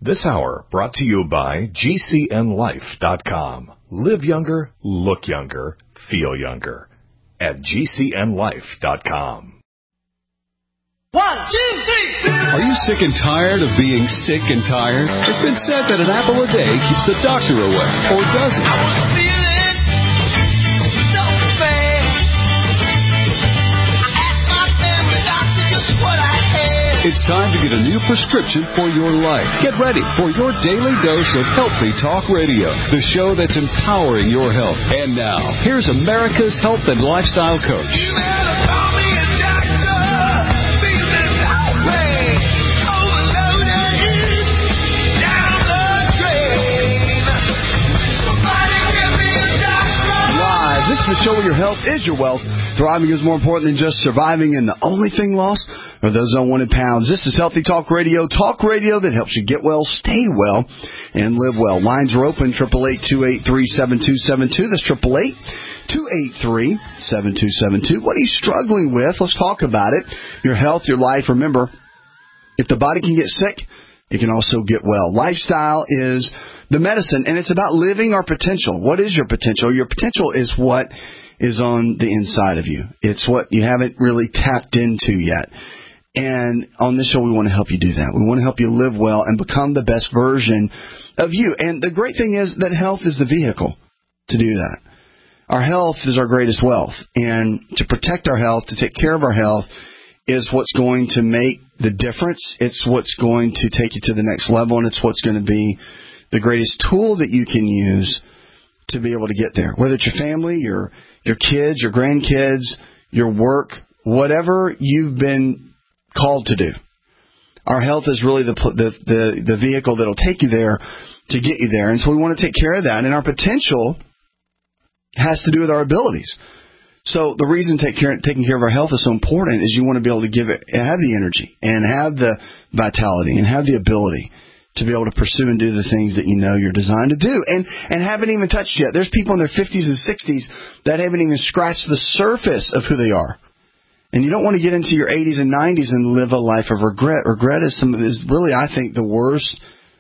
This hour brought to you by GCNLife.com. Live younger, look younger, feel younger. At GCNLife.com. 1, 2, 3. Are you sick and tired of being sick and tired? It's been said that an apple a day keeps the doctor away. Or does it? I was feeling so bad. I asked my family doctor just what I had. It's time to get a new prescription for your life. Get ready for your daily dose of Healthy Talk Radio, the show that's empowering your health. And now, here's America's health and lifestyle coach. You better call me a doctor. Feeling highway. Overloaded. Down the drain. Somebody give me a doctor. Live. This is the show where your health is your wealth. Thriving is more important than just surviving, and the only thing lost are those unwanted pounds. This is Healthy Talk Radio that helps you get well, stay well, and live well. Lines are open, 888-283-7272. That's 888-283-7272. What are you struggling with? Let's talk about it. Your health, your life. Remember, if the body can get sick, it can also get well. Lifestyle is the medicine, and it's about living our potential. What is your potential? Your potential is what is on the inside of you. It's what you haven't really tapped into yet. And on this show, we want to help you do that. We want to help you live well and become the best version of you. And the great thing is that health is the vehicle to do that. Our health is our greatest wealth. And to protect our health, to take care of our health, is what's going to make the difference. It's what's going to take you to the next level, and it's what's going to be the greatest tool that you can use to be able to get there. Whether it's your family, your kids, your grandkids, your work, whatever you've been called to do. Our health is really the vehicle that'll take you there to get you there. And so we want to take care of that. And our potential has to do with our abilities. So the reason taking care of our health is so important is you want to be able to have the energy and have the vitality and have the ability to be able to pursue and do the things that you know you're designed to do. And haven't even touched yet. There's people in their 50s and 60s that haven't even scratched the surface of who they are. And you don't want to get into your 80s and 90s and live a life of regret. Regret is really, I think, the worst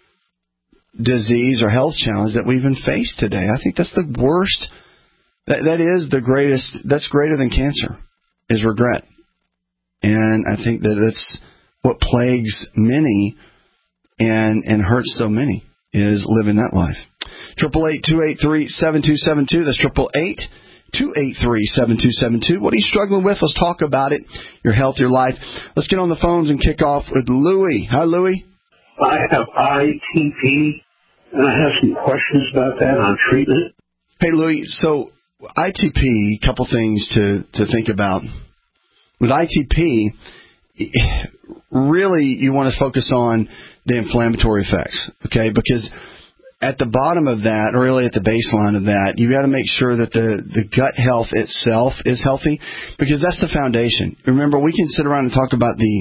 disease or health challenge that we even face today. I think that's the worst. That is the greatest. That's greater than cancer, is regret. And I think that that's what plagues many and hurts so many, is living that life. 888-283-7272. That's 888-283-7272. What are you struggling with? Let's talk about it. Your health, your life. Let's get on the phones and kick off with Louie. Hi, Louie. I have ITP, and I have some questions about that on treatment. Hey, Louie. So ITP, a couple things to think about. With ITP, really you want to focus on the inflammatory effects, okay? Because at the bottom of that, or really at the baseline of that, you got to make sure that the gut health itself is healthy, because that's the foundation. Remember, we can sit around and talk about the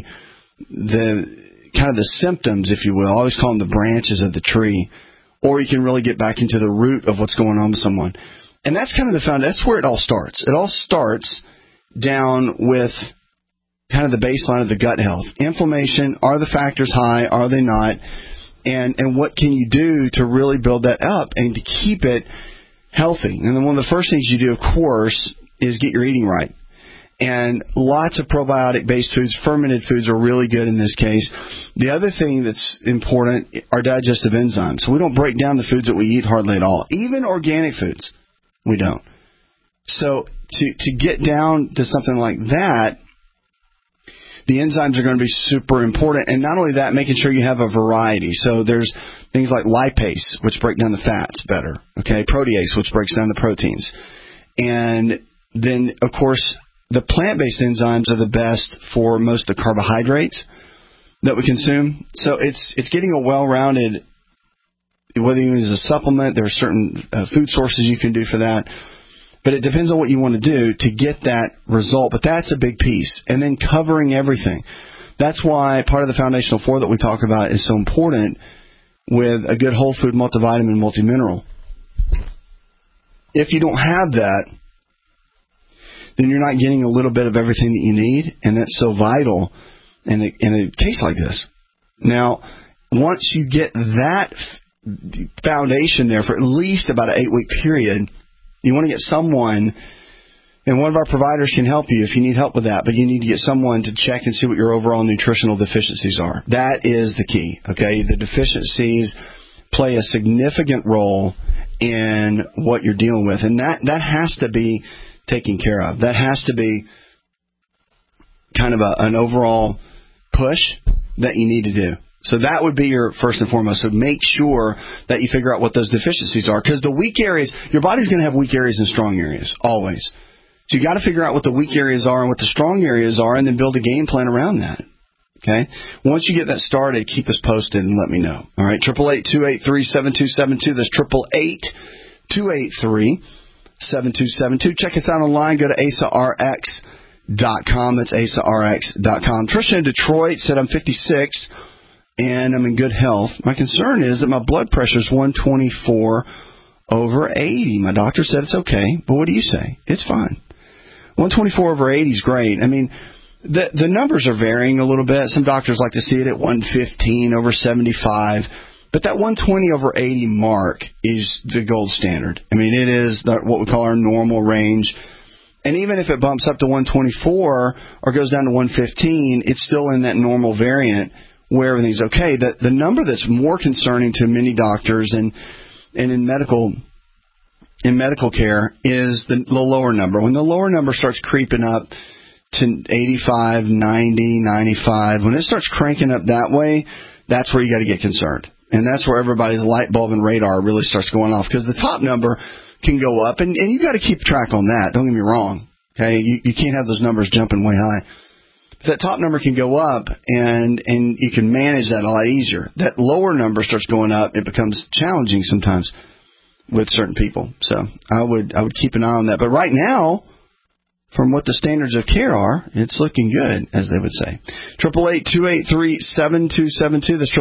kind of the symptoms, if you will. I always call them the branches of the tree, or you can really get back into the root of what's going on with someone. And that's kind of the foundation. That's where it all starts. It all starts down with kind of the baseline of the gut health. Inflammation, are the factors high? Are they not? And what can you do to really build that up and to keep it healthy? And then one of the first things you do, of course, is get your eating right. And lots of probiotic-based foods, fermented foods are really good in this case. The other thing that's important are digestive enzymes. So we don't break down the foods that we eat hardly at all. Even organic foods, we don't. So to get down to something like that, the enzymes are going to be super important. And not only that, making sure you have a variety. So there's things like lipase, which break down the fats better. Okay, protease, which breaks down the proteins. And then, of course, the plant-based enzymes are the best for most of the carbohydrates that we consume. So it's getting a well-rounded, whether you use a supplement, there are certain food sources you can do for that. But it depends on what you want to do to get that result. But that's a big piece. And then covering everything. That's why part of the foundational four that we talk about is so important with a good whole food multivitamin, multimineral. If you don't have that, then you're not getting a little bit of everything that you need. And that's so vital in a case like this. Now, once you get that foundation there for at least about an 8-week period, you want to get someone, and one of our providers can help you if you need help with that, but you need to get someone to check and see what your overall nutritional deficiencies are. That is the key, okay? The deficiencies play a significant role in what you're dealing with, and that has to be taken care of. That has to be kind of an overall push that you need to do. So that would be your first and foremost. So make sure that you figure out what those deficiencies are, because the weak areas, your body's going to have weak areas and strong areas, always. So you got to figure out what the weak areas are and what the strong areas are, and then build a game plan around that. Okay? Once you get that started, keep us posted and let me know. All right? 888-283-7272. That's 888-283-7272. Check us out online. Go to AsaRx.com. That's AsaRx.com. Trisha in Detroit said, I'm 56 and I'm in good health. My concern is that my blood pressure is 124/80. My doctor said it's okay, but what do you say? It's fine. 124/80 is great. I mean, the numbers are varying a little bit. Some doctors like to see it at 115/75, but that 120/80 mark is the gold standard. I mean, it is what we call our normal range. And even if it bumps up to 124 or goes down to 115, it's still in that normal variant where everything's okay. The number that's more concerning to many doctors and in medical care is the lower number. When the lower number starts creeping up to 85, 90, 95, when it starts cranking up that way, that's where you got to get concerned. And that's where everybody's light bulb and radar really starts going off, because the top number can go up, and you got to keep track on that. Don't get me wrong. Okay, you can't have those numbers jumping way high. But that top number can go up, and you can manage that a lot easier. That lower number starts going up, it becomes challenging sometimes with certain people. So I would keep an eye on that. But right now, from what the standards of care are, it's looking good, as they would say. 888-283-7272. That's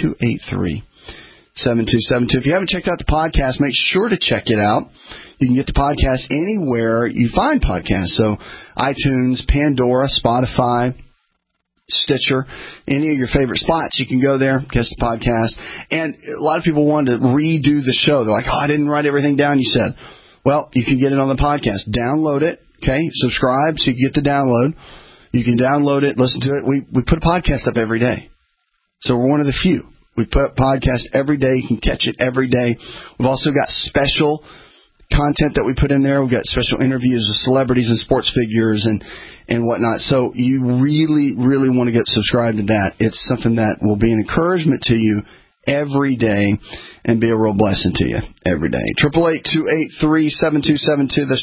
888-283-7272. If you haven't checked out the podcast, make sure to check it out. You can get the podcast anywhere you find podcasts. So iTunes, Pandora, Spotify, Stitcher, any of your favorite spots, you can go there, catch the podcast. And a lot of people wanted to redo the show. They're like, I didn't write everything down you said. Well, you can get it on the podcast. Download it, okay? Subscribe so you can get the download. You can download it, listen to it. We put a podcast up every day. So we're one of the few. We put up podcasts every day. You can catch it every day. We've also got special content that we put in there. We've got special interviews with celebrities and sports figures and whatnot. So you really, really want to get subscribed to that. It's something that will be an encouragement to you every day and be a real blessing to you every day. 888-283-7272. That's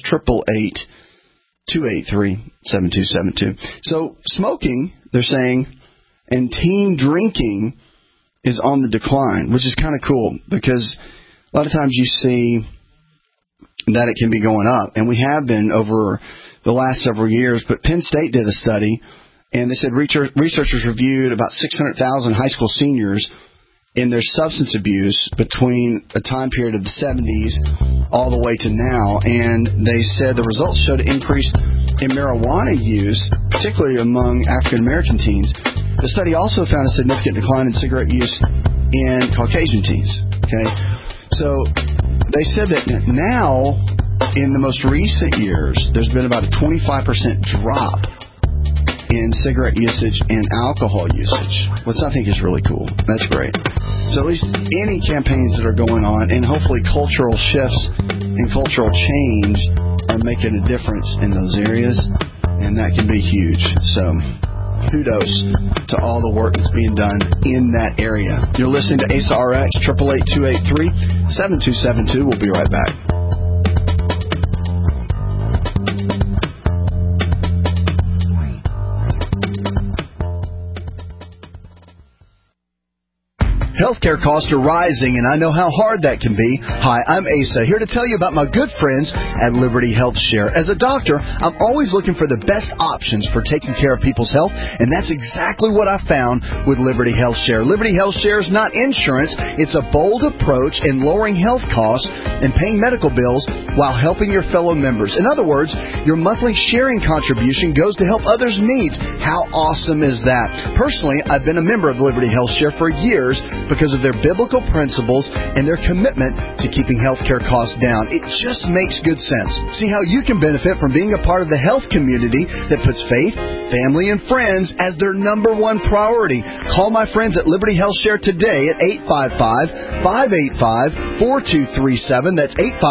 888-283-7272. So smoking, they're saying, and teen drinking is on the decline, which is kind of cool, because a lot of times you see that it can be going up, and we have been over the last several years. But Penn State did a study, and they said researchers reviewed about 600,000 high school seniors in their substance abuse between a time period of the 70s all the way to now, and they said the results showed an increase in marijuana use, particularly among African American teens. The study also found a significant decline in cigarette use in Caucasian teens. Okay, so they said that now, in the most recent years, there's been about a 25% drop in cigarette usage and alcohol usage, which I think is really cool. That's great. So at least any campaigns that are going on, and hopefully cultural shifts and cultural change are making a difference in those areas, and that can be huge. So kudos to all the work that's being done in that area. You're listening to Asa RX, 888-283-7272. We'll be right back. Healthcare costs are rising, and I know how hard that can be. Hi, I'm Asa, here to tell you about my good friends at Liberty Health Share. As a doctor, I'm always looking for the best options for taking care of people's health, and that's exactly what I found with Liberty Health Share. Liberty Health Share is not insurance. It's a bold approach in lowering health costs and paying medical bills while helping your fellow members. In other words, your monthly sharing contribution goes to help others' needs. How awesome is that? Personally, I've been a member of Liberty Health Share for years because of their biblical principles and their commitment to keeping healthcare costs down. It just makes good sense. See how you can benefit from being a part of the health community that puts faith, family, and friends as their number one priority. Call my friends at Liberty Health Share today at 855-585-4237. That's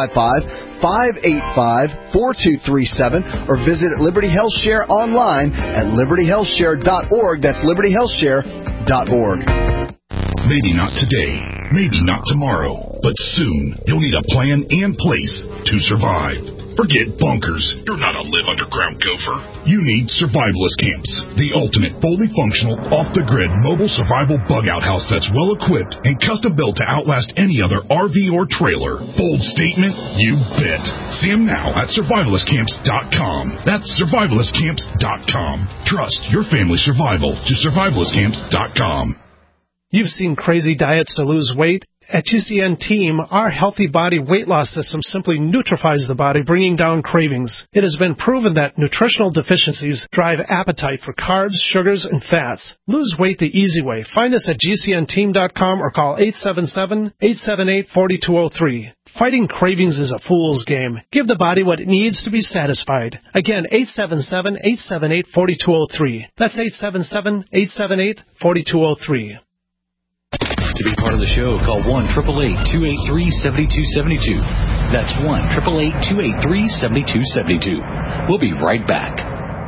855-585-4237. Or visit Liberty Health Share online at libertyhealthshare.org. That's libertyhealthshare.org. Maybe not today, maybe not tomorrow, but soon you'll need a plan and place to survive. Forget bunkers. You're not a live underground gopher. You need Survivalist Camps, the ultimate fully functional, off-the-grid mobile survival bug-out house that's well-equipped and custom-built to outlast any other RV or trailer. Bold statement? You bet. See them now at survivalistcamps.com. That's survivalistcamps.com. Trust your family's survival to survivalistcamps.com. You've seen crazy diets to lose weight. At GCN Team, our Healthy Body Weight Loss System simply neutralizes the body, bringing down cravings. It has been proven that nutritional deficiencies drive appetite for carbs, sugars, and fats. Lose weight the easy way. Find us at GCNteam.com or call 877-878-4203. Fighting cravings is a fool's game. Give the body what it needs to be satisfied. Again, 877-878-4203. That's 877-878-4203. To be part of the show, call 1-888-283-7272. That's 1-888-283-7272. We'll be right back.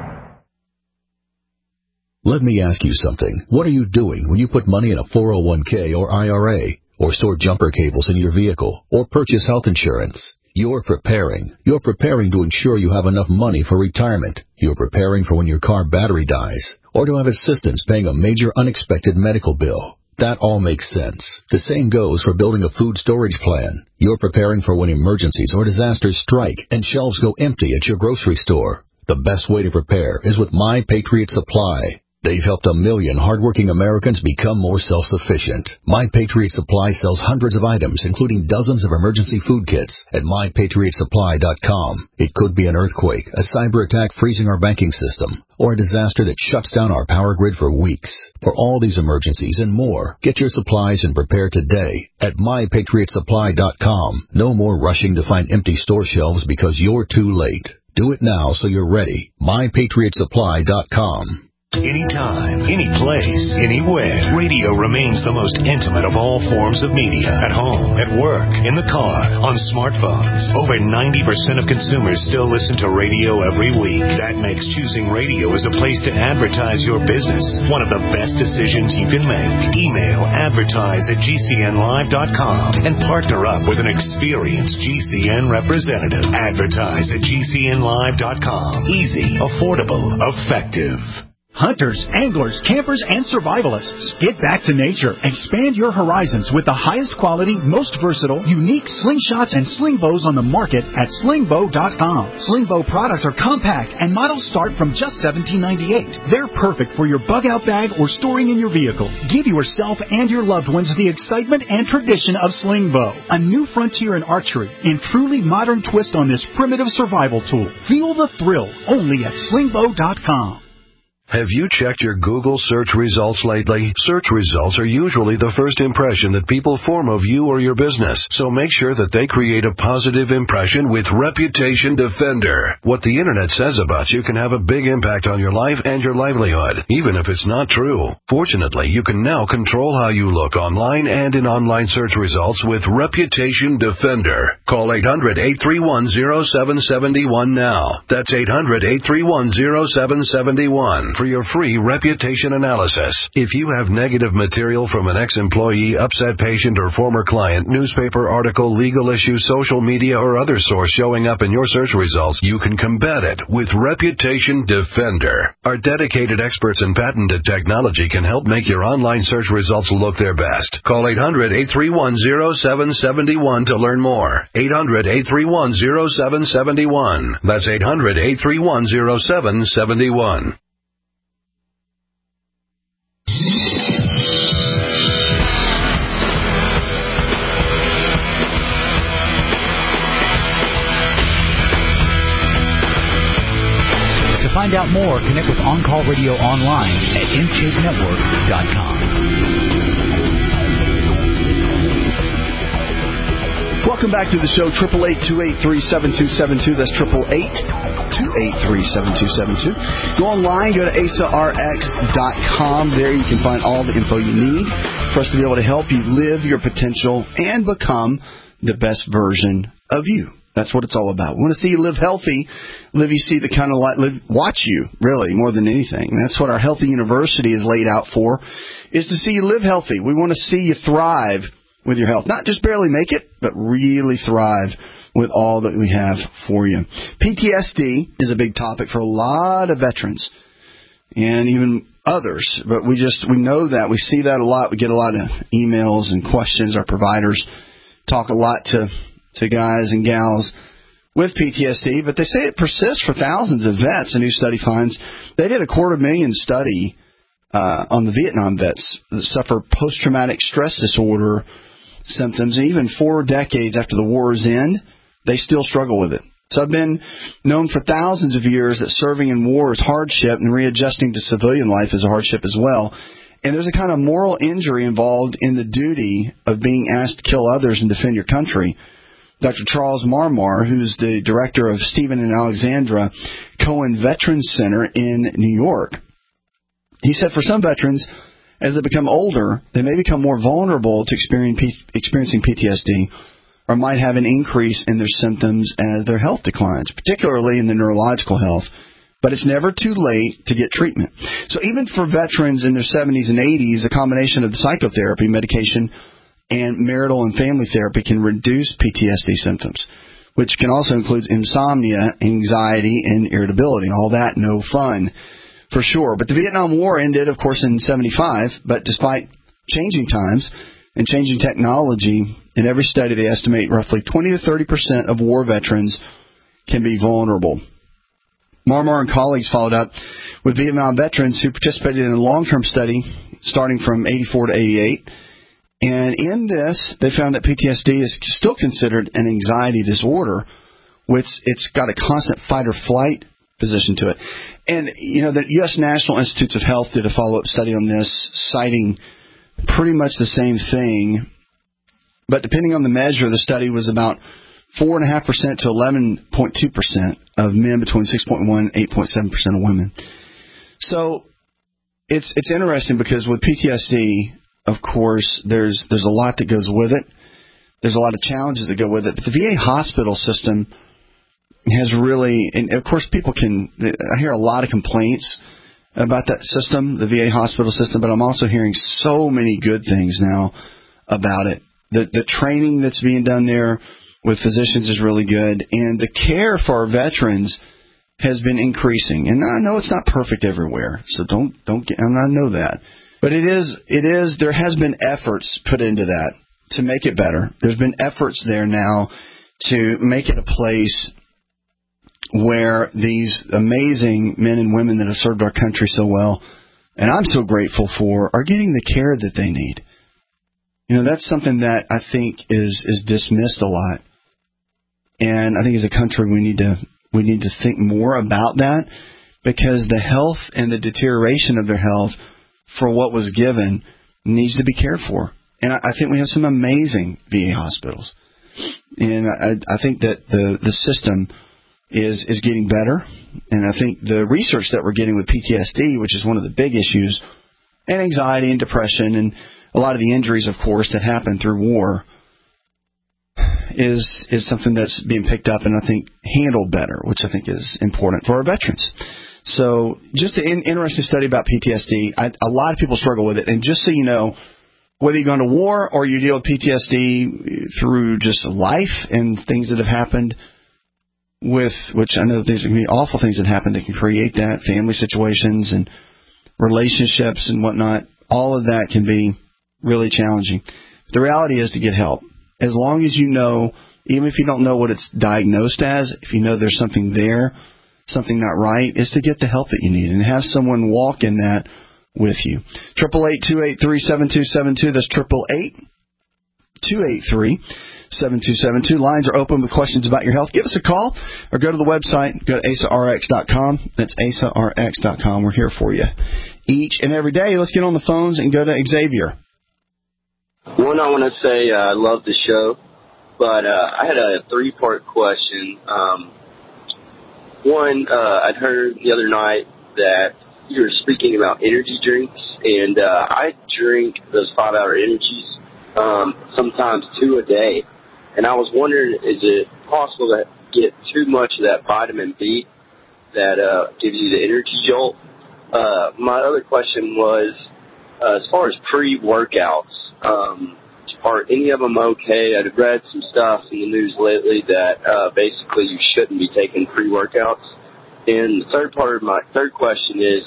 Let me ask you something. What are you doing when you put money in a 401k or IRA, or store jumper cables in your vehicle, or purchase health insurance? You're preparing. You're preparing to ensure you have enough money for retirement. You're preparing for when your car battery dies, or to have assistance paying a major unexpected medical bill. That all makes sense. The same goes for building a food storage plan. You're preparing for when emergencies or disasters strike and shelves go empty at your grocery store. The best way to prepare is with My Patriot Supply. They've helped 1 million hardworking Americans become more self-sufficient. My Patriot Supply sells hundreds of items, including dozens of emergency food kits at MyPatriotSupply.com. It could be an earthquake, a cyber attack freezing our banking system, or a disaster that shuts down our power grid for weeks. For all these emergencies and more, get your supplies and prepare today at MyPatriotSupply.com. No more rushing to find empty store shelves because you're too late. Do it now so you're ready. MyPatriotSupply.com. Anytime, any place, anywhere. Radio remains the most intimate of all forms of media. At home, at work, in the car, on smartphones. Over 90% of consumers still listen to radio every week. That makes choosing radio as a place to advertise your business one of the best decisions you can make. Email advertise@gcnlive.com and partner up with an experienced GCN representative. Advertise at gcnlive.com. Easy, affordable, effective. Hunters, anglers, campers, and survivalists. Get back to nature. Expand your horizons with the highest quality, most versatile, unique slingshots and sling bows on the market at slingbow.com. Slingbow products are compact and models start from just $17.98. They're perfect for your bug-out bag or storing in your vehicle. Give yourself and your loved ones the excitement and tradition of Slingbow, a new frontier in archery and truly modern twist on this primitive survival tool. Feel the thrill only at slingbow.com. Have you checked your Google search results lately? Search results are usually the first impression that people form of you or your business, so make sure that they create a positive impression with Reputation Defender. What the internet says about you can have a big impact on your life and your livelihood, even if it's not true. Fortunately, you can now control how you look online and in online search results with Reputation Defender. Call 800-831-0771 now. That's 800-831-0771. for your free reputation analysis. If you have negative material from an ex-employee, upset patient, or former client, newspaper article, legal issue, social media, or other source showing up in your search results, you can combat it with Reputation Defender. Our dedicated experts in patented technology can help make your online search results look their best. Call 800-831-0771 to learn more. 800-831-0771. That's 800-831-0771. To find out more, connect with On Call Radio online at InShapeNetwork.com. Welcome back to the show, 888-283-7272. That's 888-283-7272. Go online, go to AsaRx.com. There you can find all the info you need for us to be able to help you live your potential and become the best version of you. That's what it's all about. We want to see you live healthy, live you see the kind of life, watch you, really, more than anything. That's what our Healthy University is laid out for, is to see you live healthy. We want to see you thrive with your health. Not just barely make it, but really thrive with all that we have for you. PTSD is a big topic for a lot of veterans and even others, but we know that. We see that a lot. We get a lot of emails and questions. Our providers talk a lot to guys and gals with PTSD, but they say it persists for thousands of vets. A new study finds they did a 250,000 study on the Vietnam vets that suffer post-traumatic stress disorder symptoms. And even 4 decades after the war's end, they still struggle with it. So I've been known for thousands of years that serving in war is hardship and readjusting to civilian life is a hardship as well. And there's a kind of moral injury involved in the duty of being asked to kill others and defend your country. Dr. Charles Marmar, who's the director of Stephen and Alexandra Cohen Veterans Center in New York, he said for some veterans, as they become older, they may become more vulnerable to experiencing PTSD or might have an increase in their symptoms as their health declines, particularly in the neurological health. But it's never too late to get treatment. So even for veterans in their 70s and 80s, a combination of the psychotherapy, medication, and marital and family therapy can reduce PTSD symptoms, which can also include insomnia, anxiety, and irritability. All that, no fun, for sure. But the Vietnam War ended, of course, in 1975, but despite changing times and changing technology, in every study they estimate roughly 20 to 30% of war veterans can be vulnerable. Marmar and colleagues followed up with Vietnam veterans who participated in a long-term study starting from 84 to 88. And in this, they found that PTSD is still considered an anxiety disorder, which it's got a constant fight-or-flight position to it. And, you know, the U.S. National Institutes of Health did a follow-up study on this, citing pretty much the same thing. But depending on the measure, the study was about 4.5% to 11.2% of men between 6.1 and 8.7% of women. So it's interesting because with PTSD, of course, there's a lot that goes with it. There's a lot of challenges that go with it. But the VA hospital system has really, and of course I hear a lot of complaints about that system, the VA hospital system, but I'm also hearing so many good things now about it. The training that's being done there with physicians is really good, and the care for our veterans has been increasing. And I know it's not perfect everywhere, so don't get, and I know that. But it is, there has been efforts put into that to make it better. There's been efforts there now to make it a place where these amazing men and women that have served our country so well, and I'm so grateful for, are getting the care that they need. You know, that's something that I think is dismissed a lot. And I think as a country we need to think more about that, because the health and the deterioration of their health for what was given needs to be cared for. And I think we have some amazing VA hospitals. And I think that the system is getting better. And I think the research that we're getting with PTSD, which is one of the big issues, and anxiety and depression and a lot of the injuries, of course, that happen through war, is something that's being picked up and I think handled better, which I think is important for our veterans. So just an interesting study about PTSD. A lot of people struggle with it. And just so you know, whether you're going to war or you deal with PTSD through just life and things that have happened with, which I know there's going to be awful things that happen that can create that, family situations and relationships and whatnot, all of that can be really challenging. The reality is to get help. As long as you know, even if you don't know what it's diagnosed as, if you know there's something there, something not right, is to get the help that you need and have someone walk in that with you. 888-283-7272. That's 888-283-7272. Lines are open with questions about your health. Give us a call or go to the website. Go to AsaRx.com. That's AsaRx.com. We're here for you each and every day. Let's get on the phones and go to Xavier. One, I want to say I love the show, but I had a three-part question. One, I'd heard the other night that you were speaking about energy drinks, and I drink those 5-hour energies, sometimes 2 a day. And I was wondering, is it possible to get too much of that vitamin B that gives you the energy jolt? My other question was, as far as pre-workouts, are any of them okay? I've read some stuff in the news lately that basically you shouldn't be taking pre-workouts. And the third part of my third question is,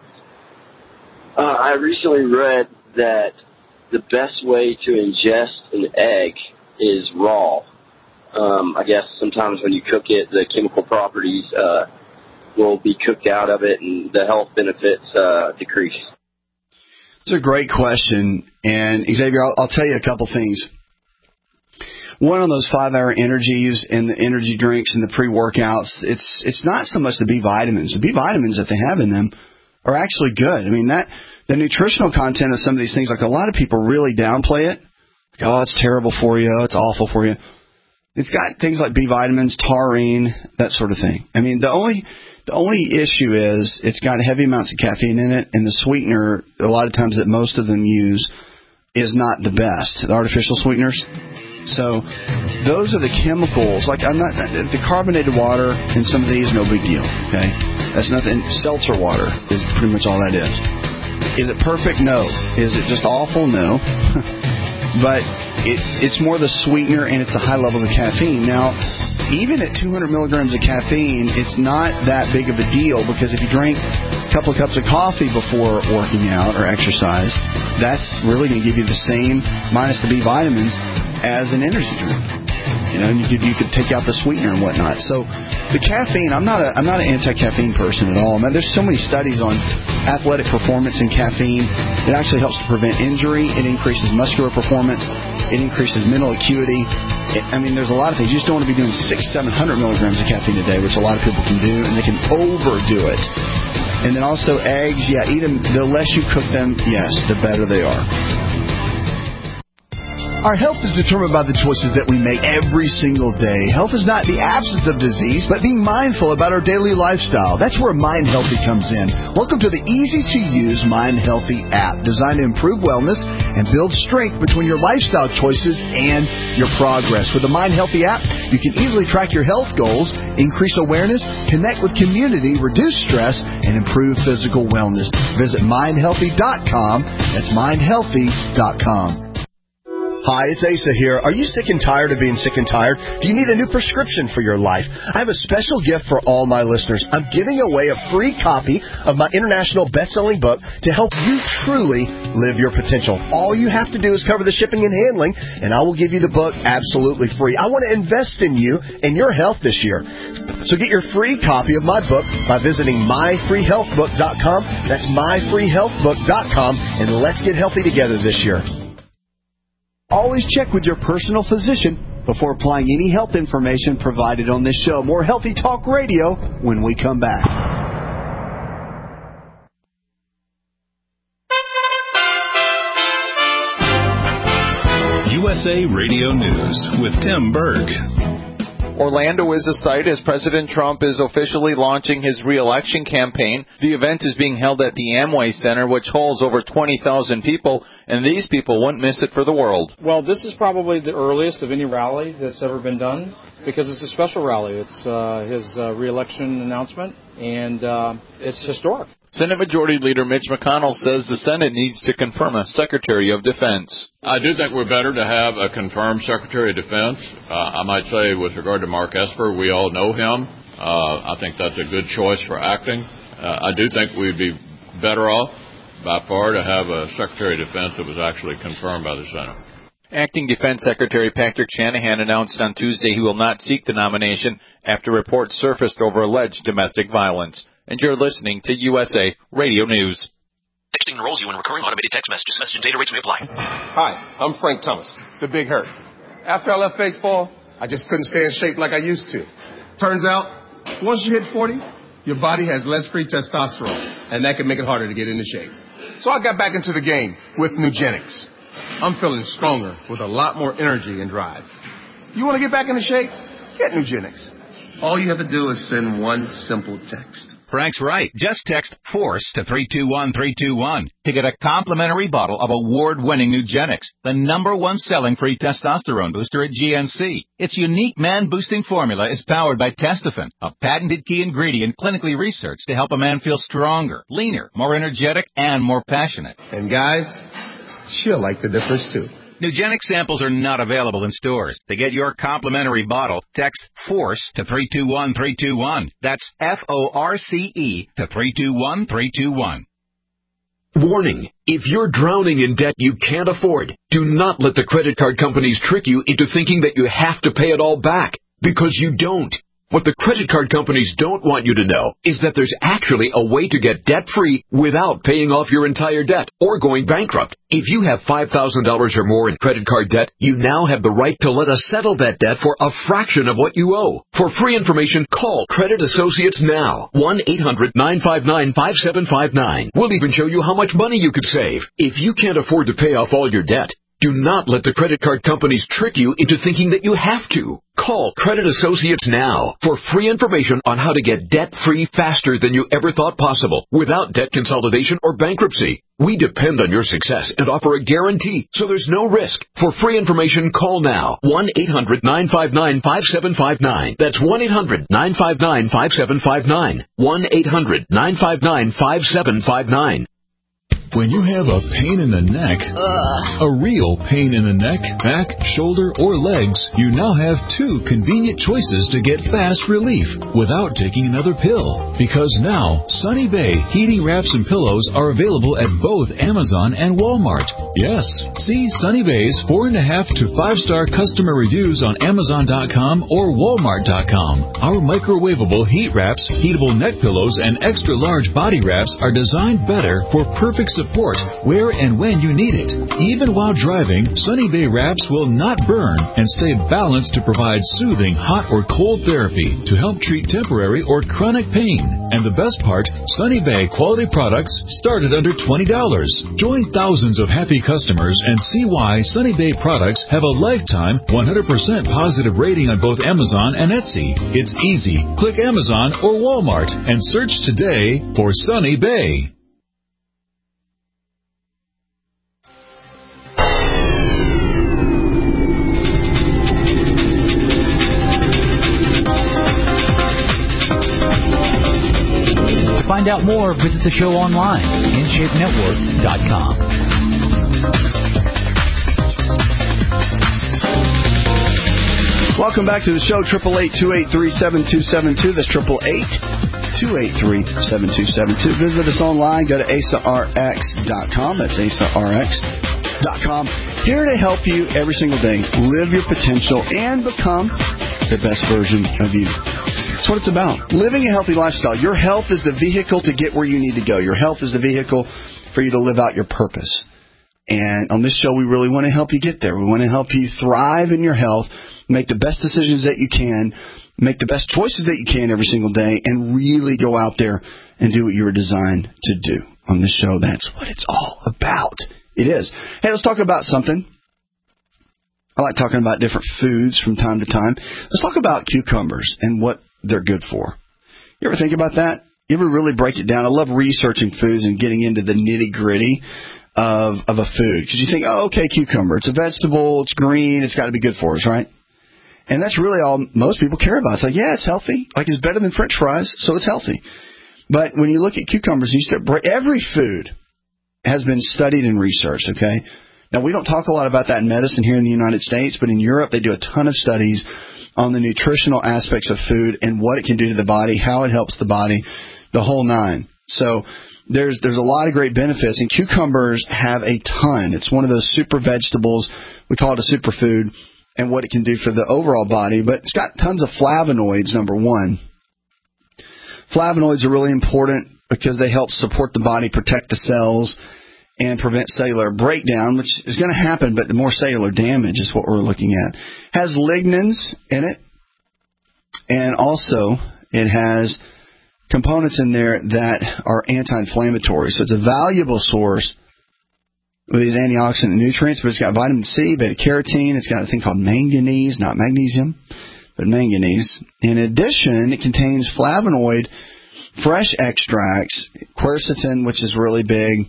I recently read that the best way to ingest an egg is raw. I guess sometimes when you cook it, the chemical properties will be cooked out of it and the health benefits decrease. It's a great question. And, Xavier, I'll tell you a couple things. One on those 5-hour energies and the energy drinks and the pre-workouts, it's not so much the B vitamins. The B vitamins that they have in them are actually good. I mean, the nutritional content of some of these things, like a lot of people really downplay it. Like, oh, it's terrible for you. Oh, it's awful for you. It's got things like B vitamins, taurine, that sort of thing. I mean, the only issue is it's got heavy amounts of caffeine in it, and the sweetener, a lot of times that most of them use, is not the best, the artificial sweeteners. So those are the chemicals. Like the carbonated water in some of these, no big deal. Okay, that's nothing. Seltzer water is pretty much all that is. Is it perfect? No. Is it just awful? No. But it's more the sweetener and it's a high level of caffeine. Now, even at 200 milligrams of caffeine, it's not that big of a deal because if you drink a couple of cups of coffee before working out or exercise, that's really going to give you the same, minus the B vitamins, as an energy drink. You know, and you could take out the sweetener and whatnot. So the caffeine, I'm not an anti-caffeine person at all. Man, there's so many studies on athletic performance in caffeine. It actually helps to prevent injury. It increases muscular performance. It increases mental acuity. There's a lot of things. You just don't want to be doing 600-700 milligrams of caffeine a day, which a lot of people can do, and they can overdo it. And then also eggs, eat them. The less you cook them, yes, the better they are. Our health is determined by the choices that we make every single day. Health is not the absence of disease, but being mindful about our daily lifestyle. That's where Mind Healthy comes in. Welcome to the easy-to-use Mind Healthy app, designed to improve wellness and build strength between your lifestyle choices and your progress. With the Mind Healthy app, you can easily track your health goals, increase awareness, connect with community, reduce stress, and improve physical wellness. Visit mindhealthy.com. That's mindhealthy.com. Hi, it's Asa here. Are you sick and tired of being sick and tired? Do you need a new prescription for your life? I have a special gift for all my listeners. I'm giving away a free copy of my international best-selling book to help you truly live your potential. All you have to do is cover the shipping and handling, and I will give you the book absolutely free. I want to invest in you and your health this year. So get your free copy of my book by visiting myfreehealthbook.com. That's myfreehealthbook.com, and let's get healthy together this year. Always check with your personal physician before applying any health information provided on this show. More Healthy Talk Radio when we come back. USA Radio News with Tim Berg. Orlando is a site as President Trump is officially launching his re-election campaign. The event is being held at the Amway Center, which holds over 20,000 people, and these people wouldn't miss it for the world. Well, this is probably the earliest of any rally that's ever been done because it's a special rally. It's his re-election announcement, and it's historic. Senate Majority Leader Mitch McConnell says the Senate needs to confirm a Secretary of Defense. I do think we're better to have a confirmed Secretary of Defense. I might say with regard to Mark Esper, we all know him. I think that's a good choice for acting. I do think we'd be better off by far to have a Secretary of Defense that was actually confirmed by the Senate. Acting Defense Secretary Patrick Shanahan announced on Tuesday he will not seek the nomination after reports surfaced over alleged domestic violence. And you're listening to USA Radio News. Texting enrolls you in recurring automated text messages. Message and data rates may apply. Hi, I'm Frank Thomas, the Big Hurt. After I left baseball, I just couldn't stay in shape like I used to. Turns out, once you hit 40, your body has less free testosterone, and that can make it harder to get into shape. So I got back into the game with Nugenics. I'm feeling stronger with a lot more energy and drive. You want to get back into shape? Get Nugenics. All you have to do is send one simple text. Frank's right. Just text FORCE to 321321 to get a complimentary bottle of award-winning Nugenics, the #1 selling free testosterone booster at GNC. Its unique man-boosting formula is powered by Testofen, a patented key ingredient clinically researched to help a man feel stronger, leaner, more energetic, and more passionate. And guys, she'll like the difference too. Nugenic samples are not available in stores. To get your complimentary bottle, text FORCE to 321321. That's FORCE to 321321. Warning. If you're drowning in debt you can't afford, do not let the credit card companies trick you into thinking that you have to pay it all back, because you don't. What the credit card companies don't want you to know is that there's actually a way to get debt-free without paying off your entire debt or going bankrupt. If you have $5,000 or more in credit card debt, you now have the right to let us settle that debt for a fraction of what you owe. For free information, call Credit Associates now. 1-800-959-5759. We'll even show you how much money you could save. If you can't afford to pay off all your debt, do not let the credit card companies trick you into thinking that you have to. Call Credit Associates now for free information on how to get debt-free faster than you ever thought possible without debt consolidation or bankruptcy. We depend on your success and offer a guarantee, so there's no risk. For free information, call now. 1-800-959-5759. That's 1-800-959-5759. 1-800-959-5759. When you have a pain in the neck, a real pain in the neck, back, shoulder, or legs, you now have two convenient choices to get fast relief without taking another pill. Because now, Sunny Bay heating wraps and pillows are available at both Amazon and Walmart. Yes, see Sunny Bay's 4.5 to 5-star customer reviews on Amazon.com or Walmart.com. Our microwavable heat wraps, heatable neck pillows, and extra large body wraps are designed better for perfect support where and when you need it. Even while driving, Sunny Bay wraps will not burn and stay balanced to provide soothing hot or cold therapy to help treat temporary or chronic pain. And the best part, Sunny Bay quality products start at under $20. Join thousands of happy customers and see why Sunny Bay products have a lifetime 100% positive rating on both Amazon and Etsy. It's easy. Click Amazon or Walmart and search today for Sunny Bay. To find out more, visit the show online, InShapeNetwork.com. Welcome back to the show, 888-283-7272. That's 888-283-7272. Visit us online. Go to AsaRx.com. That's AsaRx.com. Here to help you every single day live your potential and become the best version of you. That's what it's about. Living a healthy lifestyle. Your health is the vehicle to get where you need to go. Your health is the vehicle for you to live out your purpose. And on this show, we really want to help you get there. We want to help you thrive in your health, make the best decisions that you can, make the best choices that you can every single day, and really go out there and do what you were designed to do. On this show, that's what it's all about. It is. Hey, let's talk about something I like talking about different foods from time to time. Let's talk about cucumbers and what they're good for. You ever think about that? You ever really break it down? I love researching foods and getting into the nitty-gritty of a food. Because you think, oh, okay, cucumber. It's a vegetable. It's green. It's got to be good for us, right? And that's really all most people care about. It's like, yeah, it's healthy. Like, it's better than French fries, so it's healthy. But when you look at cucumbers, every food has been studied and researched, okay? Now, we don't talk a lot about that in medicine here in the United States, but in Europe, they do a ton of studies on the nutritional aspects of food and what it can do to the body, how it helps the body, the whole nine. So there's a lot of great benefits, and cucumbers have a ton. It's one of those super vegetables. We call it a superfood, and what it can do for the overall body. But it's got tons of flavonoids, number one. Flavonoids are really important because they help support the body, protect the cells, and prevent cellular breakdown, which is going to happen, but the more cellular damage is what we're looking at. Has lignans in it, and also it has components in there that are anti-inflammatory. So it's a valuable source of these antioxidant nutrients, but it's got vitamin C, beta-carotene. It's got a thing called manganese, not magnesium, but manganese. In addition, it contains flavonoid fresh extracts, quercetin, which is really big,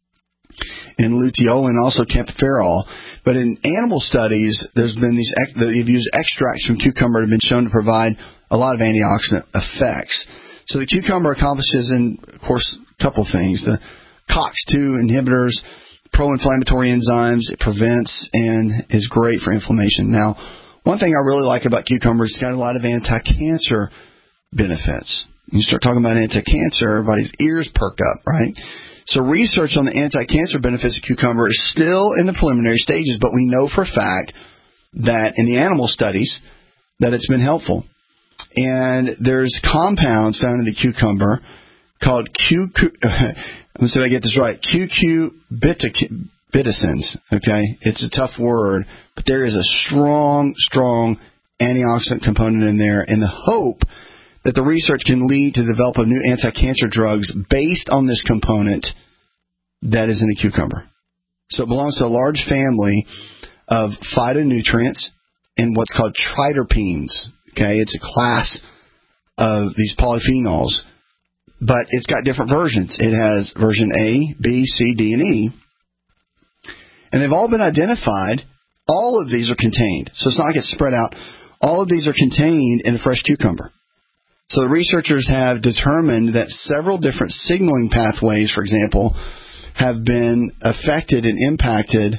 and luteolin, also camphophyrol. But in animal studies, there's been they've used extracts from cucumber that have been shown to provide a lot of antioxidant effects. So the cucumber accomplishes, of course, a couple of things. The COX-2 inhibitors, pro-inflammatory enzymes, it prevents and is great for inflammation. Now, one thing I really like about cucumbers, it's got a lot of anti-cancer benefits. You start talking about anti-cancer, everybody's ears perk up, right? So research on the anti-cancer benefits of cucumber is still in the preliminary stages, but we know for a fact that in the animal studies that it's been helpful. And there's compounds found in the cucumber called let's see if I get this right, cucurbitacins, okay? It's a tough word, but there is a strong antioxidant component in there, and the hope that the research can lead to the development of new anti-cancer drugs based on this component that is in the cucumber. So it belongs to a large family of phytonutrients and what's called triterpenes. Okay, it's a class of these polyphenols, but it's got different versions. It has version A, B, C, D, and E, and they've all been identified. All of these are contained, so it's not like it's spread out. All of these are contained in a fresh cucumber. So the researchers have determined that several different signaling pathways, for example, have been affected and impacted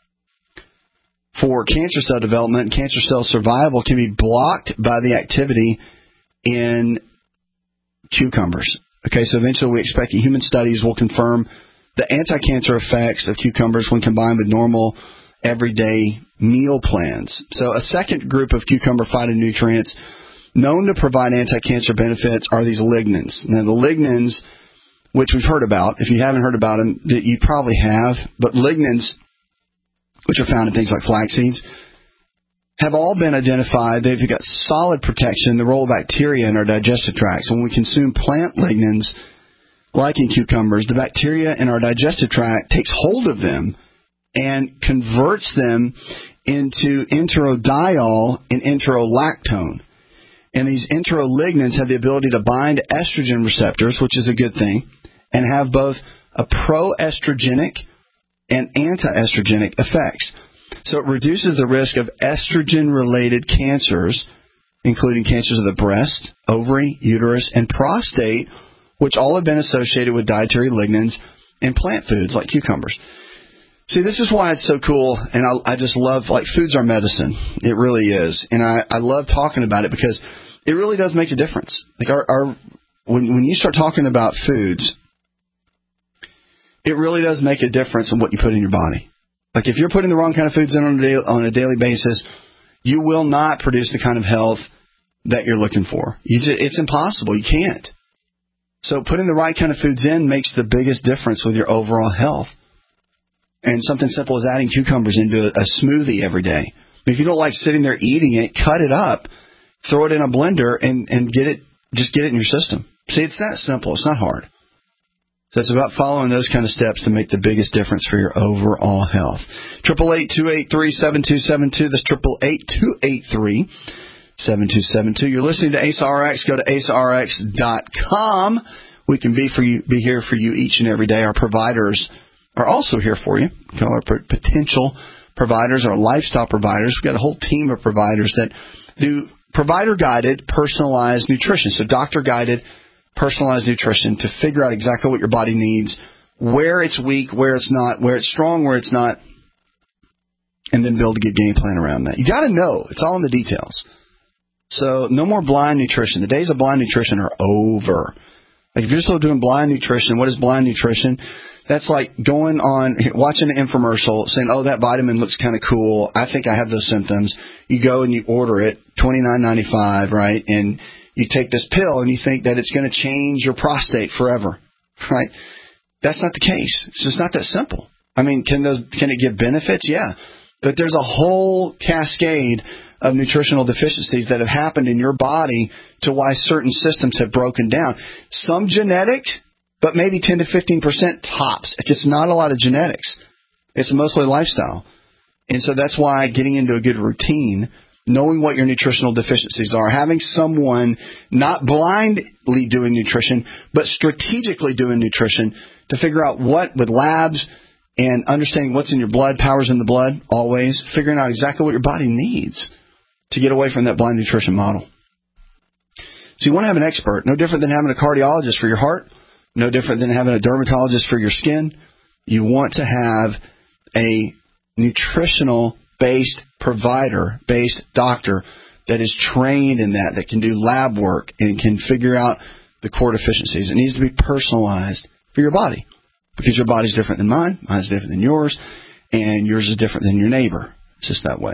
for cancer cell development. Cancer cell survival can be blocked by the activity in cucumbers. Okay, so eventually we expect that human studies will confirm the anti-cancer effects of cucumbers when combined with normal everyday meal plans. So a second group of cucumber phytonutrients known to provide anti-cancer benefits are these lignans. Now, the lignans, which we've heard about, if you haven't heard about them, you probably have, but lignans, which are found in things like flax seeds, have all been identified. They've got solid protection, the role of bacteria in our digestive tract. So when we consume plant lignans, like in cucumbers, the bacteria in our digestive tract takes hold of them and converts them into enterodiol and enterolactone. And these enterolignans have the ability to bind to estrogen receptors, which is a good thing, and have both a pro-estrogenic and anti-estrogenic effects. So it reduces the risk of estrogen-related cancers, including cancers of the breast, ovary, uterus, and prostate, which all have been associated with dietary lignans in plant foods like cucumbers. See, this is why it's so cool, and I just love, like, food's our medicine. It really is. And I love talking about it because it really does make a difference. Like when you start talking about foods, it really does make a difference in what you put in your body. Like if you're putting the wrong kind of foods in on a daily basis, you will not produce the kind of health that you're looking for. It's impossible. You can't. So putting the right kind of foods in makes the biggest difference with your overall health. And something simple as adding cucumbers into a smoothie every day. If you don't like sitting there eating it, cut it up, throw it in a blender, and just get it in your system. See, it's that simple. It's not hard. So it's about following those kind of steps to make the biggest difference for your overall health. 888-283-7272. That's 888-283-7272. You're listening to AceRx. Go to AceRx.com. We can be here for you each and every day. Our providers are also here for you. We call our potential providers, our lifestyle providers. We've got a whole team of providers that do provider-guided, personalized nutrition. So doctor-guided, personalized nutrition to figure out exactly what your body needs, where it's weak, where it's not, where it's strong, where it's not, and then build a good game plan around that. You got to know. It's all in the details. So no more blind nutrition. The days of blind nutrition are over. Like if you're still doing blind nutrition, what is blind nutrition? That's like going on, watching an infomercial, saying, oh, that vitamin looks kind of cool. I think I have those symptoms. You go and you order it, $29.95, right? And you take this pill and you think that it's going to change your prostate forever, right? That's not the case. It's just not that simple. I mean, can it give benefits? Yeah. But there's a whole cascade of nutritional deficiencies that have happened in your body to why certain systems have broken down. Some genetics, but maybe 10 to 15% tops. It's not a lot of genetics. It's mostly lifestyle. And so that's why getting into a good routine, knowing what your nutritional deficiencies are, having someone not blindly doing nutrition, but strategically doing nutrition to figure out what with labs and understanding what's in your blood, powers in the blood, always, figuring out exactly what your body needs to get away from that blind nutrition model. So you want to have an expert, no different than having a cardiologist for your heart, no different than having a dermatologist for your skin. You want to have a nutritional-based provider, based doctor that is trained in that can do lab work and can figure out the core deficiencies. It needs to be personalized for your body because your body's different than mine, mine's different than yours, and yours is different than your neighbor. It's just that way.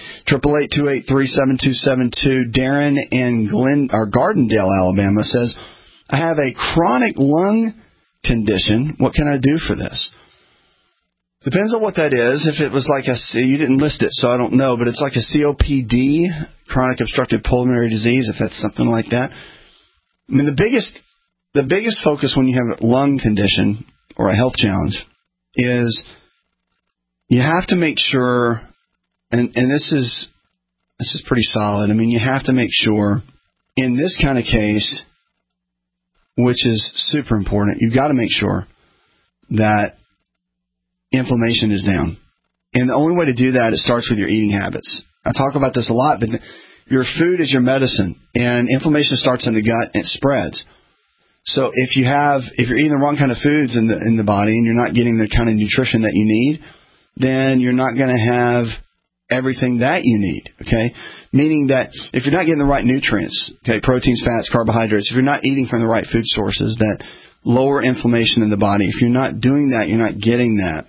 888-283-7272. Darren in Gardendale, Alabama says, I have a chronic lung condition. What can I do for this? Depends on what that is. If it was like you didn't list it, so I don't know, but it's like a COPD, chronic obstructive pulmonary disease, if that's something like that. I mean, the biggest focus when you have a lung condition or a health challenge is you have to make sure, and this is pretty solid. I mean, you have to make sure in this kind of case, which is super important, you've got to make sure that inflammation is down. And the only way to do that, it starts with your eating habits. I talk about this a lot, but your food is your medicine, and inflammation starts in the gut and it spreads. So if you're eating the wrong kind of foods in the body and you're not getting the kind of nutrition that you need, then you're not going to have everything that you need, okay? Meaning that if you're not getting the right nutrients, okay, proteins, fats, carbohydrates, if you're not eating from the right food sources that lower inflammation in the body, if you're not doing that, you're not getting that,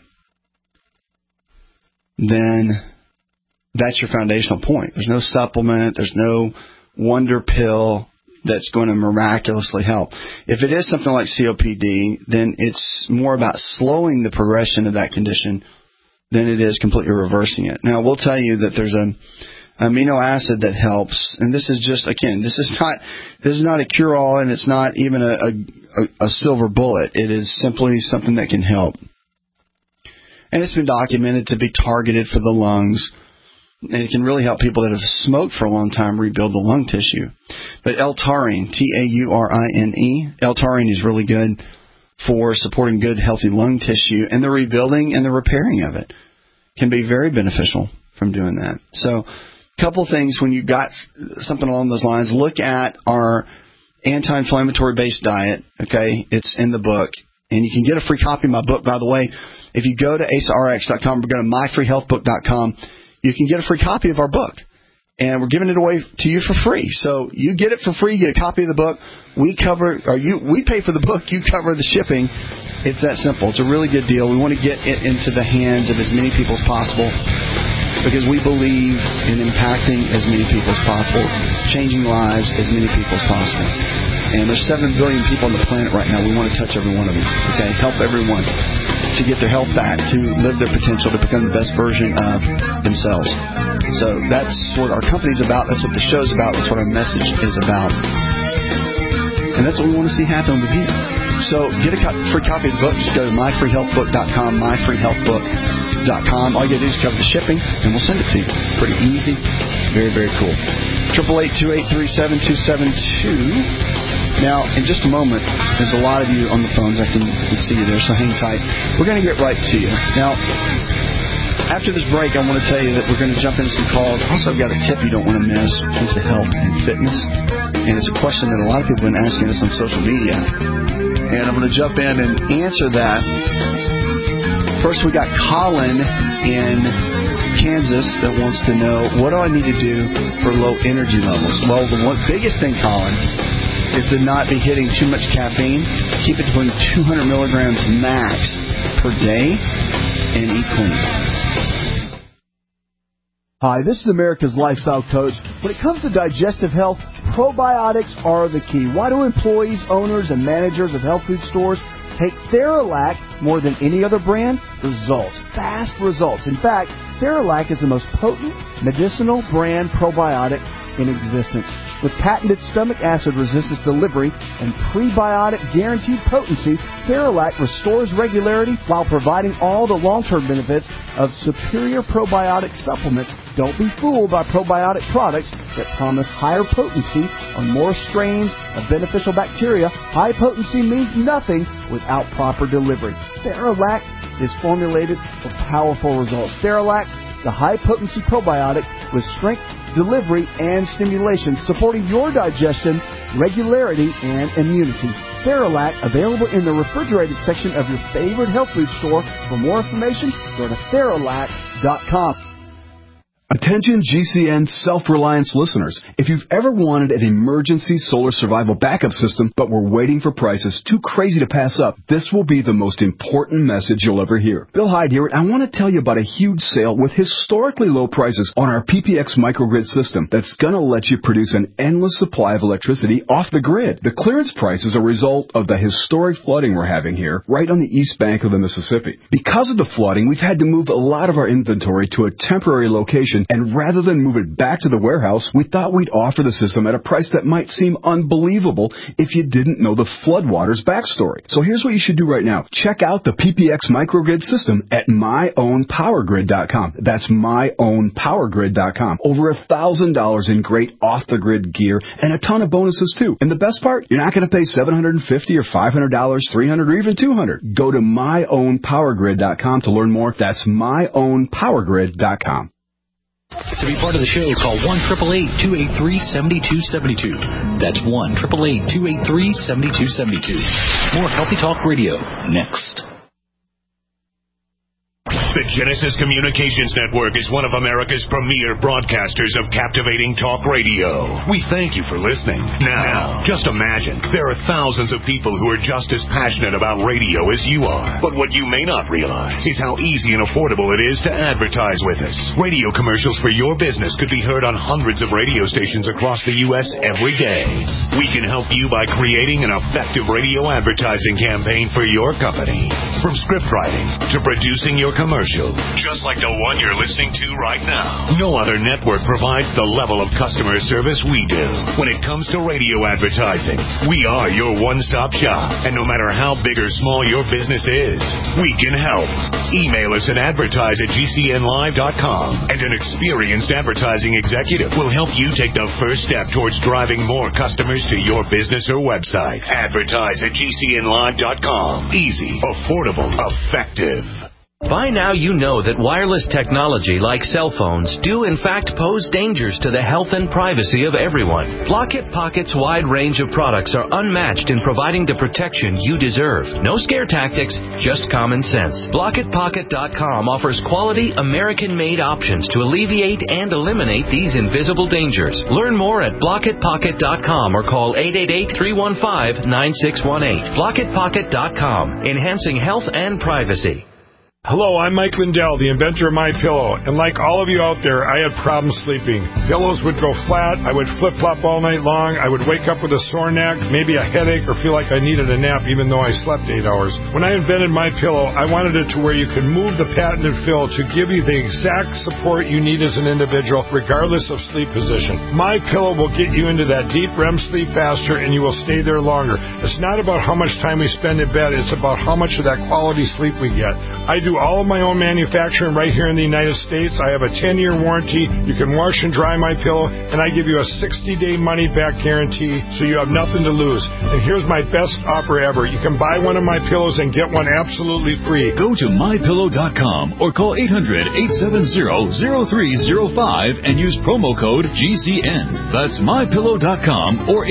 then that's your foundational point. There's no supplement, there's no wonder pill that's going to miraculously help. If it is something like COPD, then it's more about slowing the progression of that condition than it is completely reversing it. Now, we'll tell you that there's an amino acid that helps, and this is just, again, this is not a cure-all, and it's not even a silver bullet. It is simply something that can help. And it's been documented to be targeted for the lungs. And it can really help people that have smoked for a long time rebuild the lung tissue. But L-taurine, Taurine, L-taurine is really good for supporting good, healthy lung tissue, and the rebuilding and the repairing of it can be very beneficial from doing that. So a couple things when you've got something along those lines, look at our anti-inflammatory based diet, okay? It's in the book. And you can get a free copy of my book, by the way. If you go to AceRx.com or go to myfreehealthbook.com, you can get a free copy of our book. And we're giving it away to you for free. So you get it for free, you get a copy of the book. We pay for the book, you cover the shipping. It's that simple. It's a really good deal. We want to get it into the hands of as many people as possible because we believe in impacting as many people as possible, changing lives as many people as possible. And there's 7 billion people on the planet right now. We want to touch every one of them, okay? Help everyone to get their health back, to live their potential, to become the best version of themselves. So that's what our company's about. That's what the show's about. That's what our message is about. And that's what we want to see happen with you. So get a free copy of the book. Just go to myfreehealthbook.com, myfreehealthbook.com. All you got to do is cover the shipping, and we'll send it to you. Pretty easy. Very, very cool. 888-283-7272. Now, in just a moment, there's a lot of you on the phones. I can see you there, so hang tight. We're going to get right to you. Now, after this break, I want to tell you that we're going to jump into some calls. Also, I've got a tip you don't want to miss when it comes to health and fitness. And it's a question that a lot of people have been asking us on social media. And I'm going to jump in and answer that. First, we got Colin in Kansas that wants to know, what do I need to do for low energy levels? Well, the biggest thing, Colin, is to not be hitting too much caffeine. Keep it between 200 milligrams max per day and eat clean. Hi, this is America's Lifestyle Coach. When it comes to digestive health, probiotics are the key. Why do employees, owners, and managers of health food stores take Theralac more than any other brand? Results. Fast results. In fact, Theralac is the most potent medicinal brand probiotic in existence. With patented stomach acid resistance delivery and prebiotic guaranteed potency, Theralac restores regularity while providing all the long-term benefits of superior probiotic supplements. Don't be fooled by probiotic products that promise higher potency on more strains of beneficial bacteria. High potency means nothing without proper delivery. Theralac is formulated for powerful results. Theralac, the high-potency probiotic with strength, delivery, and stimulation, supporting your digestion, regularity, and immunity. Theralac, available in the refrigerated section of your favorite health food store. For more information, go to Theralac.com. Attention GCN Self-Reliance listeners. If you've ever wanted an emergency solar survival backup system but were waiting for prices too crazy to pass up, this will be the most important message you'll ever hear. Bill Hyde here, and I want to tell you about a huge sale with historically low prices on our PPX microgrid system that's going to let you produce an endless supply of electricity off the grid. The clearance price is a result of the historic flooding we're having here right on the east bank of the Mississippi. Because of the flooding, we've had to move a lot of our inventory to a temporary location, and rather than move it back to the warehouse, we thought we'd offer the system at a price that might seem unbelievable if you didn't know the floodwaters backstory. So here's what you should do right now. Check out the PPX microgrid system at myownpowergrid.com. That's myownpowergrid.com. Over $1,000 in great off-the-grid gear and a ton of bonuses too. And the best part, you're not going to pay $750 or $500, $300, or even $200. Go to myownpowergrid.com to learn more. That's myownpowergrid.com. To be part of the show, call 1-888-283-7272. That's 1-888-283-7272. More Healthy Talk Radio next. The Genesis Communications Network is one of America's premier broadcasters of captivating talk radio. We thank you for listening. Now, just imagine, there are thousands of people who are just as passionate about radio as you are. But what you may not realize is how easy and affordable it is to advertise with us. Radio commercials for your business could be heard on hundreds of radio stations across the U.S. every day. We can help you by creating an effective radio advertising campaign for your company. From script writing to producing your commercial, just like the one you're listening to right now. No other network provides the level of customer service we do. When it comes to radio advertising, we are your one-stop shop. And no matter how big or small your business is, we can help. Email us at advertise@gcnlive.com, and an experienced advertising executive will help you take the first step towards driving more customers to your business or website. Advertise@gcnlive.com. Easy, affordable, effective. By now you know that wireless technology like cell phones do in fact pose dangers to the health and privacy of everyone. Block-It Pocket's wide range of products are unmatched in providing the protection you deserve. No scare tactics, just common sense. BlockItPocket.com offers quality American-made options to alleviate and eliminate these invisible dangers. Learn more at BlockItPocket.com or call 888-315-9618. BlockItPocket.com, enhancing health and privacy. Hello, I'm Mike Lindell, the inventor of MyPillow, and like all of you out there, I had problems sleeping. Pillows would go flat, I would flip-flop all night long, I would wake up with a sore neck, maybe a headache, or feel like I needed a nap even though I slept 8 hours. When I invented MyPillow, I wanted it to where you could move the patented fill to give you the exact support you need as an individual, regardless of sleep position. MyPillow will get you into that deep REM sleep faster, and you will stay there longer. It's not about how much time we spend in bed, it's about how much of that quality sleep we get. I do all of my own manufacturing right here in the United States. I have a 10-year warranty. You can wash and dry MyPillow, and I give you a 60-day money-back guarantee, so you have nothing to lose. And here's my best offer ever. You can buy one of my pillows and get one absolutely free. Go to MyPillow.com or call 800-870-0305 and use promo code GCN. That's MyPillow.com or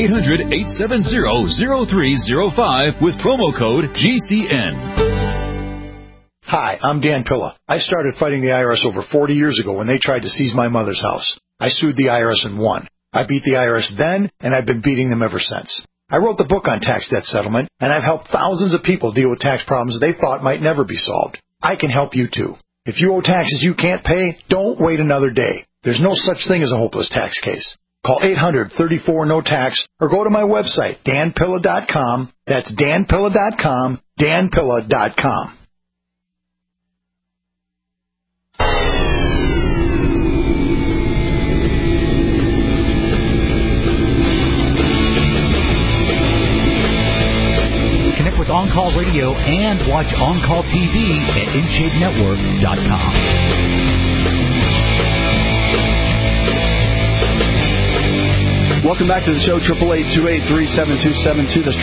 800-870-0305 with promo code GCN. Hi, I'm Dan Pilla. I started fighting the IRS over 40 years ago when they tried to seize my mother's house. I sued the IRS and won. I beat the IRS then, and I've been beating them ever since. I wrote the book on tax debt settlement, and I've helped thousands of people deal with tax problems they thought might never be solved. I can help you too. If you owe taxes you can't pay, don't wait another day. There's no such thing as a hopeless tax case. Call 800-34-NO-TAX or go to my website, danpilla.com. That's danpilla.com, danpilla.com. With On Call Radio and watch On Call TV at InShapeNetwork.com. Welcome back to the show, 888-283-7272. That's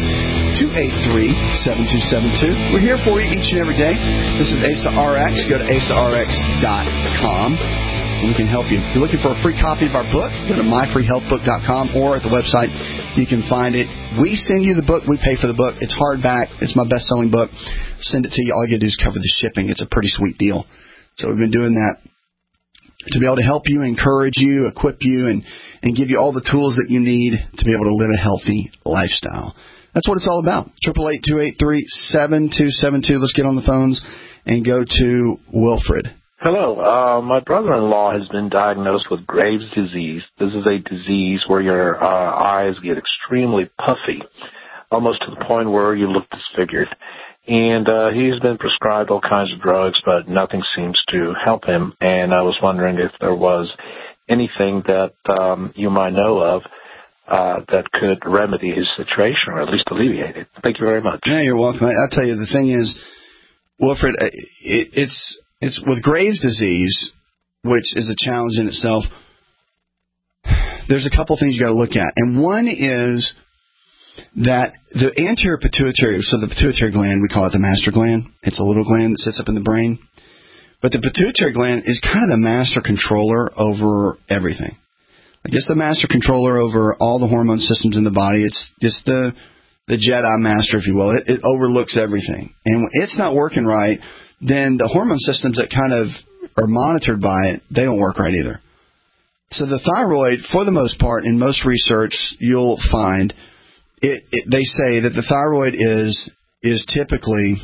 888-283-7272. We're here for you each and every day. This is ASA RX. Go to ASARX.com. We can help you. If you're looking for a free copy of our book, go to myfreehealthbook.com or at the website. You can find it. We send you the book. We pay for the book. It's hardback. It's my best-selling book. Send it to you. All you got to do is cover the shipping. It's a pretty sweet deal. So we've been doing that to be able to help you, encourage you, equip you, and give you all the tools that you need to be able to live a healthy lifestyle. That's what it's all about. 888-283-7272. Let's get on the phones and go to Wilfred. Hello. My brother-in-law has been diagnosed with Graves' disease. This is a disease where your eyes get extremely puffy, almost to the point where you look disfigured. And he's been prescribed all kinds of drugs, but nothing seems to help him. And I was wondering if there was anything that you might know of that could remedy his situation or at least alleviate it. Thank you very much. Yeah, you're welcome. I'll tell you, the thing is, Wilfred, it's with Graves' disease, which is a challenge in itself. There's a couple things you got to look at, and one is that the anterior pituitary, so the pituitary gland, we call it the master gland. It's a little gland that sits up in the brain, but the pituitary gland is kind of the master controller over everything. Like it's the master controller over all the hormone systems in the body. It's just the Jedi master, if you will. It overlooks everything, and when it's not working right, then the hormone systems that kind of are monitored by it, they don't work right either. So the thyroid, for the most part, in most research, you'll find they say that the thyroid is typically,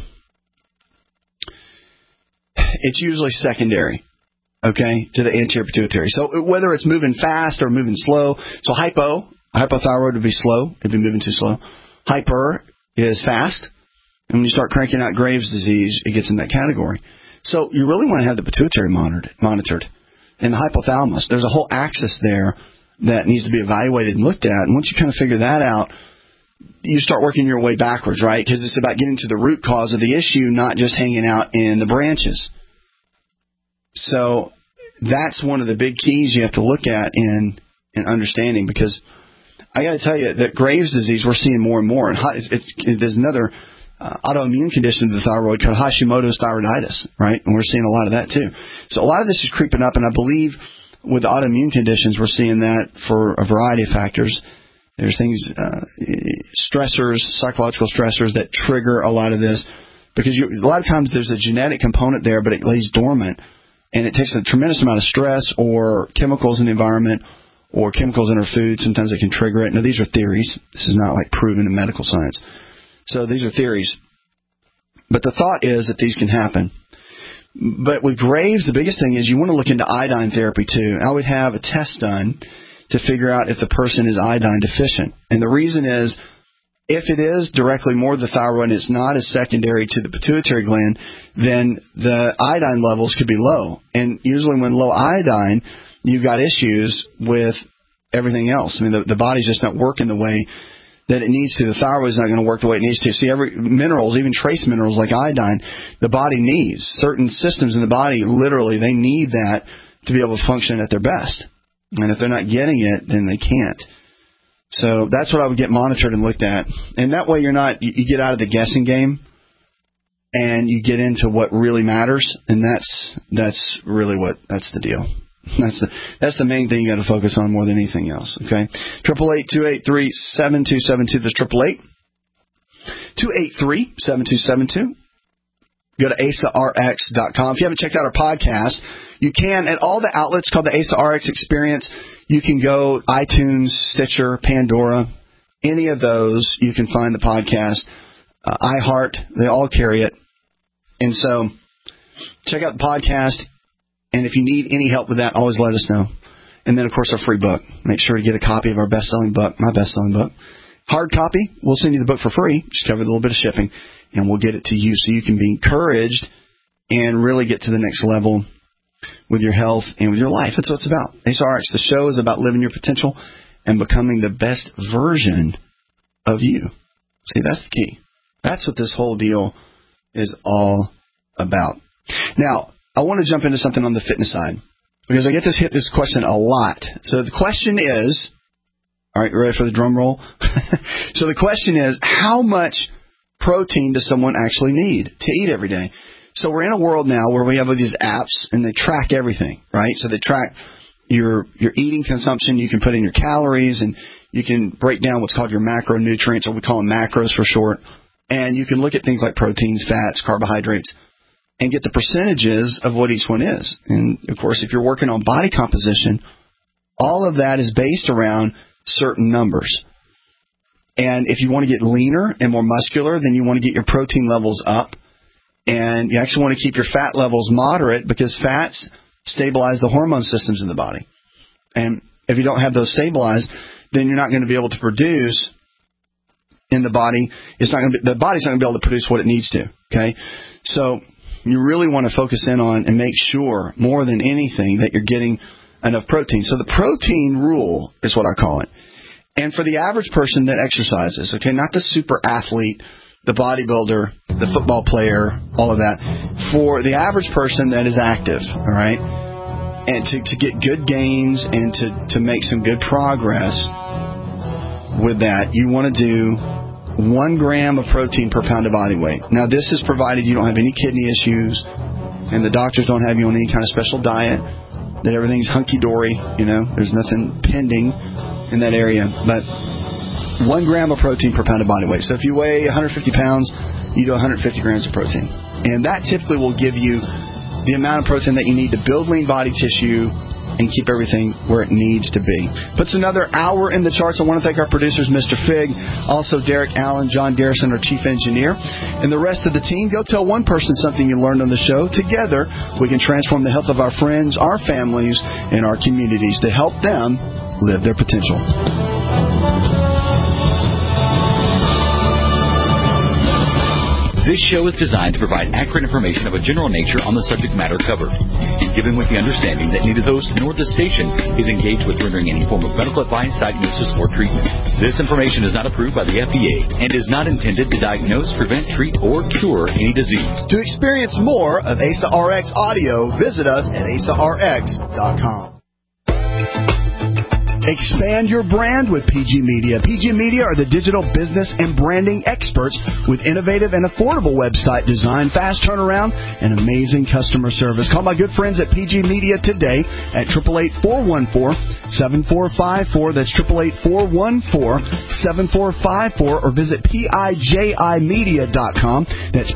it's usually secondary, okay, to the anterior pituitary. So whether it's moving fast or moving slow, so hypothyroid would be slow, it'd be moving too slow. Hyper is fast. And when you start cranking out Graves' disease, it gets in that category. So you really want to have the pituitary monitored. And the hypothalamus, there's a whole axis there that needs to be evaluated and looked at. And once you kind of figure that out, you start working your way backwards, right? Because it's about getting to the root cause of the issue, not just hanging out in the branches. So that's one of the big keys you have to look at in understanding, because I got to tell you that Graves' disease, we're seeing more and more. And there's another autoimmune condition of the thyroid called Hashimoto's thyroiditis, right? And we're seeing a lot of that too. So a lot of this is creeping up, and I believe with the autoimmune conditions, we're seeing that for a variety of factors. There's things, stressors, psychological stressors that trigger a lot of this, because a lot of times there's a genetic component there, but it lays dormant, and it takes a tremendous amount of stress or chemicals in the environment or chemicals in our food. Sometimes it can trigger it. Now, these are theories. This is not like proven in medical science. So these are theories. But the thought is that these can happen. But with Graves, the biggest thing is you want to look into iodine therapy too. I would have a test done to figure out if the person is iodine deficient. And the reason is, if it is directly more the thyroid and it's not as secondary to the pituitary gland, then the iodine levels could be low. And usually when low iodine, you've got issues with everything else. I mean, the body's just not working the way that it needs to. The thyroid's not going to work the way it needs to. See, every minerals, even trace minerals like iodine, the body needs. Certain systems in the body, literally, they need that to be able to function at their best. And if they're not getting it, then they can't. So that's what I would get monitored and looked at. And that way you get out of the guessing game and you get into what really matters. And that's really that's the deal. That's the main thing you got to focus on more than anything else. Okay. 888-283-7272. That's 888-283-7272. Go to AsaRx.com. If you haven't checked out our podcast, you can at all the outlets called the Asa RX Experience. You can go iTunes, Stitcher, Pandora, any of those. You can find the podcast. iHeart, they all carry it. And so check out the podcast. And if you need any help with that, always let us know. And then, of course, our free book. Make sure to get a copy of our best-selling book, my best-selling book. Hard copy, we'll send you the book for free. Just cover a little bit of shipping. And we'll get it to you so you can be encouraged and really get to the next level with your health and with your life. That's what it's about. AsaRx, the show is about living your potential and becoming the best version of you. See, that's the key. That's what this whole deal is all about. Now, I want to jump into something on the fitness side because I get this question a lot. So the question is, all right, you ready for the drum roll? So the question is, how much protein does someone actually need to eat every day? So we're in a world now where we have these apps and they track everything, right? So they track your eating consumption. You can put in your calories and you can break down what's called your macronutrients, or we call them macros for short. And you can look at things like proteins, fats, carbohydrates, and get the percentages of what each one is. And, of course, if you're working on body composition, all of that is based around certain numbers. And if you want to get leaner and more muscular, then you want to get your protein levels up. And you actually want to keep your fat levels moderate because fats stabilize the hormone systems in the body. And if you don't have those stabilized, then you're not going to be able to produce in the body. The body's not going to be able to produce what it needs to. Okay? So you really want to focus in on and make sure more than anything that you're getting enough protein. So the protein rule is what I call it. And for the average person that exercises, okay, not the super athlete, the bodybuilder, the football player, all of that. For the average person that is active, all right, and to get good gains and to make some good progress with that, you want to do 1 gram of protein per pound of body weight. Now, this is provided you don't have any kidney issues and the doctors don't have you on any kind of special diet, that everything's hunky-dory, there's nothing pending in that area. But 1 gram of protein per pound of body weight. So if you weigh 150 pounds, you do 150 grams of protein. And that typically will give you the amount of protein that you need to build lean body tissue and keep everything where it needs to be. Puts another hour in the charts. I want to thank our producers, Mr. Fig, also Derek Allen, John Garrison, our chief engineer, and the rest of the team. Go tell one person something you learned on the show. Together, we can transform the health of our friends, our families, and our communities to help them live their potential. This show is designed to provide accurate information of a general nature on the subject matter covered, and given with the understanding that neither host nor the station is engaged with rendering any form of medical advice, diagnosis, or treatment. This information is not approved by the FDA and is not intended to diagnose, prevent, treat, or cure any disease. To experience more of Asa RX audio, visit us at asarx.com. Expand your brand with PG Media. PG Media are the digital business and branding experts with innovative and affordable website design, fast turnaround, and amazing customer service. Call my good friends at PG Media today at 888-414-7454. That's 888-414-7454, or visit PIJImedia.com. That's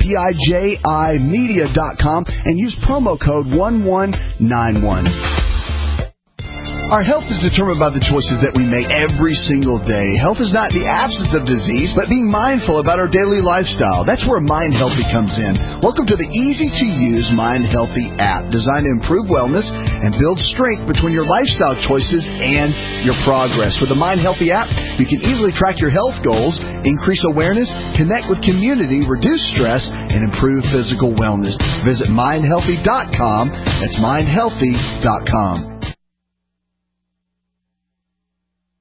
PIJImedia.com, and use promo code 1191. Our health is determined by the choices that we make every single day. Health is not the absence of disease, but being mindful about our daily lifestyle. That's where Mind Healthy comes in. Welcome to the easy-to-use Mind Healthy app, designed to improve wellness and build strength between your lifestyle choices and your progress. With the Mind Healthy app, you can easily track your health goals, increase awareness, connect with community, reduce stress, and improve physical wellness. Visit mindhealthy.com. That's mindhealthy.com.